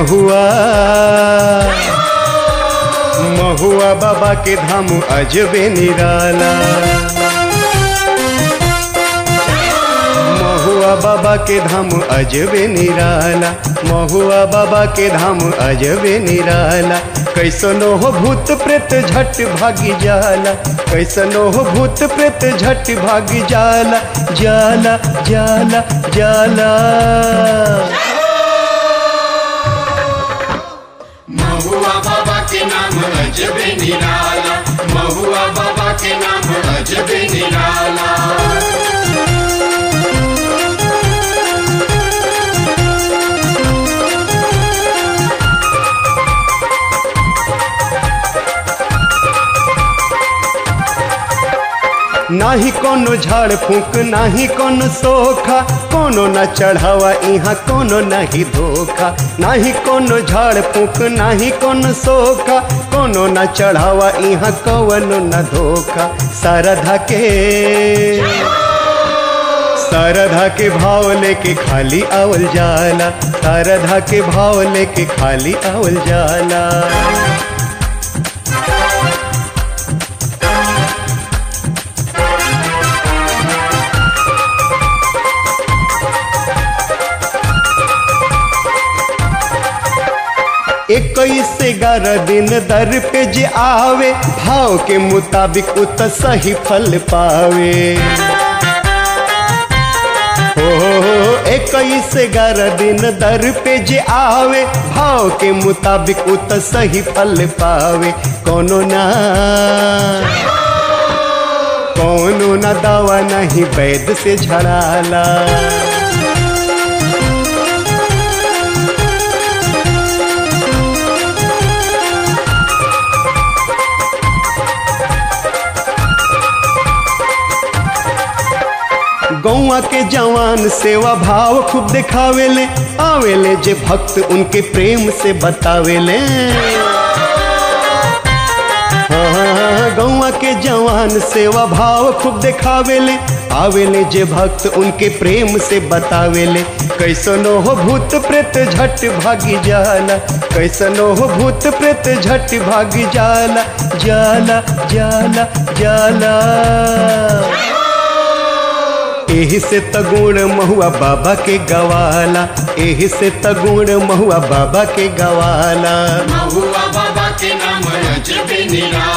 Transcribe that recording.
महुआ महुआ बाबा के धाम अजबे निराला। महुआ बाबा के धाम अजबे निराला, महुआ बाबा के धाम अजबे निराला। कैसनो हो भूत प्रेत झट भागी जाला, कैसनो हो भूत प्रेत झट भागी जाला, जाला जाला जाला। महुआ बाबा के नाम अजबे निराला, महुआ बाबा के नाम अजबे निराला। नाही कोनो झाड़ फूक नाही कोनो सोखा, कोनो न चढ़ावा यहाँ कोनो नहीं धोखा। नाही कोनो झाड़ फूक नाही कोनो सोखा, कोनो न चढ़ावा यहाँ कवनो न धोखा। सरधा के भाव लेके खाली आवल जाला, सरधा के भाव लेके खाली आवल जाला। इक्कीस से 11 दिन दर पे जे आवे, भाव के मुताबिक उत सही फल पावे। हो 21 से 11 दिन दर पे जे आवे, भाव के मुताबिक उत सही फल पावे। कोनो ना दवा नहीं वैद्य से झड़ाला। गौआ के जवान सेवा भाव खूब दिखावेले, आवेले जे भक्त उनके प्रेम से बतावेले। गौआ के जवान सेवा भाव खूब दिखावेले, आवेले जे भक्त उनके प्रेम से बतावेले। कैसनो हो भूत प्रेत झट भागी जाला, कैसनो हो भूत प्रेत झट भागी जाला, जाला जाला जाला। एही से तगुण महुआ बाबा के गवाला, एही से तगुण महुआ बाबा के गवाला। महुआ बाबा के नाम अजबे निराला।